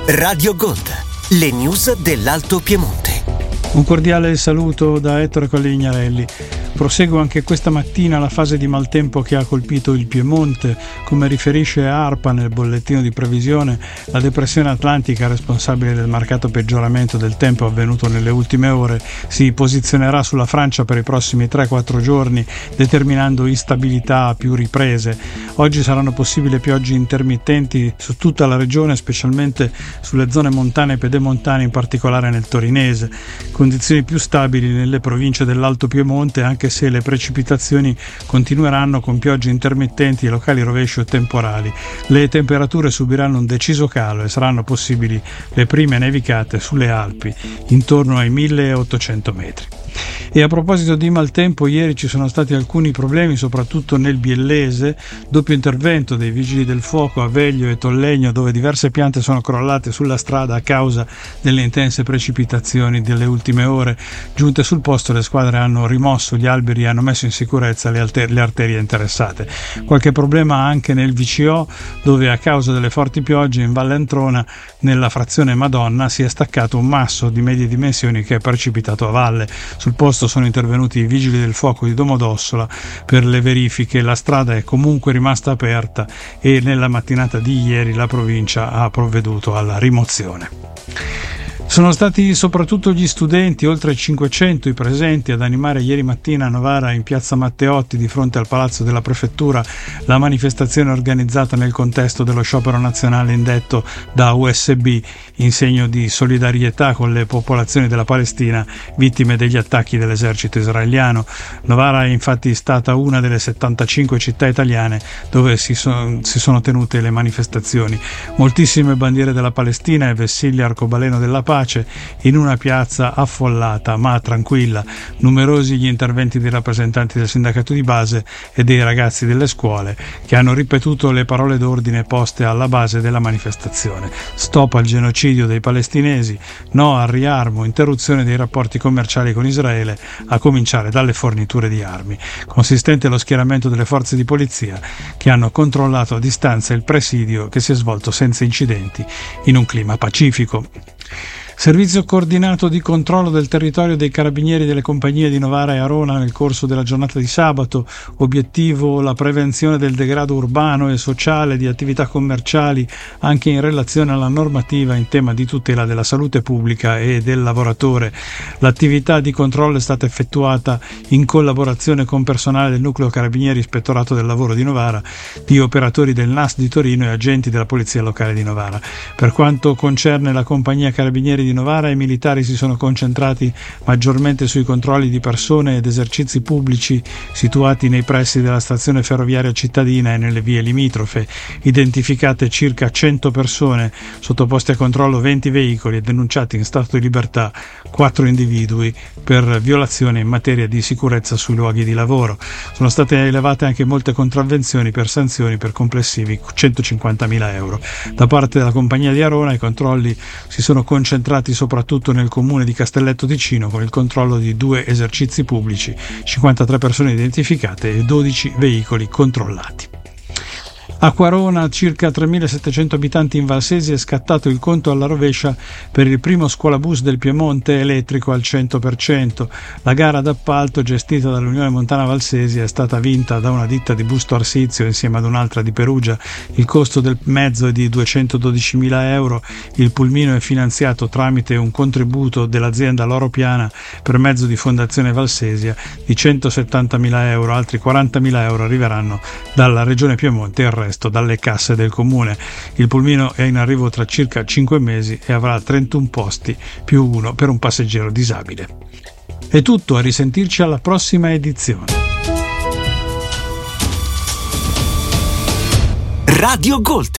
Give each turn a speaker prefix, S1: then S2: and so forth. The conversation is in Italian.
S1: Radio Gold, le news dell'Alto Piemonte.
S2: Un cordiale saluto da Ettore Collignarelli. Prosegue anche questa mattina la fase di maltempo che ha colpito il Piemonte. Come riferisce ARPA nel bollettino di previsione, la depressione atlantica, responsabile del marcato peggioramento del tempo avvenuto nelle ultime ore, si posizionerà sulla Francia per i prossimi 3-4 giorni, determinando instabilità a più riprese. Oggi saranno possibili piogge intermittenti su tutta la regione, specialmente sulle zone montane e pedemontane, in particolare nel torinese. Condizioni più stabili nelle province dell'Alto Piemonte, anche se le precipitazioni continueranno con piogge intermittenti e locali rovesci o temporali. Le temperature subiranno un deciso calo e saranno possibili le prime nevicate sulle Alpi, intorno ai 1800 metri. E a proposito di maltempo, ieri ci sono stati alcuni problemi, soprattutto nel Biellese. Doppio intervento dei vigili del fuoco a Veglio e Tollegno, dove diverse piante sono crollate sulla strada a causa delle intense precipitazioni delle ultime ore. Giunte sul posto, le squadre hanno rimosso gli alberi e hanno messo in sicurezza le arterie interessate. Qualche problema anche nel VCO, dove a causa delle forti piogge in Valle Antrona, nella frazione Madonna, si è staccato un masso di medie dimensioni che è precipitato a valle. Sul posto sono intervenuti i vigili del fuoco di Domodossola per le verifiche. La strada è comunque rimasta aperta e nella mattinata di ieri la provincia ha provveduto alla rimozione. Sono stati soprattutto gli studenti, oltre 500 i presenti, ad animare ieri mattina a Novara, in piazza Matteotti, di fronte al Palazzo della Prefettura, la manifestazione organizzata nel contesto dello sciopero nazionale indetto da USB in segno di solidarietà con le popolazioni della Palestina vittime degli attacchi dell'esercito israeliano. Novara è infatti stata una delle 75 città italiane dove si sono tenute le manifestazioni. Moltissime bandiere della Palestina e vessilli arcobaleno della pace in una piazza affollata ma tranquilla. Numerosi gli interventi dei rappresentanti del sindacato di base e dei ragazzi delle scuole, che hanno ripetuto le parole d'ordine poste alla base della manifestazione: stop al genocidio dei palestinesi, no al riarmo, interruzione dei rapporti commerciali con Israele, a cominciare dalle forniture di armi. Consistente lo schieramento delle forze di polizia, che hanno controllato a distanza il presidio, che si è svolto senza incidenti in un clima pacifico. Servizio coordinato di controllo del territorio dei carabinieri delle compagnie di Novara e Arona nel corso della giornata di sabato. Obiettivo: la prevenzione del degrado urbano e sociale di attività commerciali, anche in relazione alla normativa in tema di tutela della salute pubblica e del lavoratore. L'attività di controllo è stata effettuata in collaborazione con personale del Nucleo Carabinieri Ispettorato del Lavoro di Novara, di operatori del NAS di Torino e agenti della Polizia Locale di Novara. Per quanto concerne la compagnia Carabinieri di Novara, i militari si sono concentrati maggiormente sui controlli di persone ed esercizi pubblici situati nei pressi della stazione ferroviaria cittadina e nelle vie limitrofe. Identificate circa 100 persone, sottoposti a controllo 20 veicoli e denunciati in stato di libertà 4 individui per violazione in materia di sicurezza sui luoghi di lavoro. Sono state elevate anche molte contravvenzioni per sanzioni per complessivi 150.000 euro. Da parte della compagnia di Arona i controlli si sono concentrati soprattutto nel comune di Castelletto Ticino, con il controllo di 2 esercizi pubblici, 53 persone identificate e 12 veicoli controllati. A Quarona, circa 3.700 abitanti in Valsesi, è scattato il conto alla rovescia per il primo scuolabus del Piemonte elettrico al 100%. La gara d'appalto, gestita dall'Unione Montana Valsesi, è stata vinta da una ditta di Busto Arsizio insieme ad un'altra di Perugia. Il costo del mezzo è di 212.000 euro. Il pulmino è finanziato tramite un contributo dell'azienda Loro Piana per mezzo di Fondazione Valsesia di 170.000 euro. Altri 40.000 euro arriveranno dalla Regione Piemonte e il resto dalle casse del comune. Il pulmino è in arrivo tra circa 5 mesi e avrà 31 posti più uno per un passeggero disabile. È tutto, a risentirci alla prossima edizione.
S1: Radio Gold,